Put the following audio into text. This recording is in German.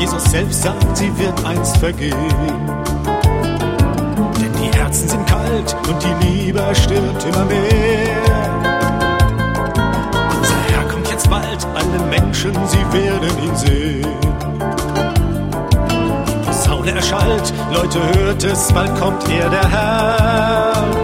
Jesus selbst sagt, sie wird einst vergehen. Denn die Herzen sind kalt und die Liebe stirbt immer mehr. Unser Herr kommt jetzt bald, alle Menschen, sie werden ihn sehen. Die Posaune erschallt, Leute, hört es, bald kommt er, der Herr.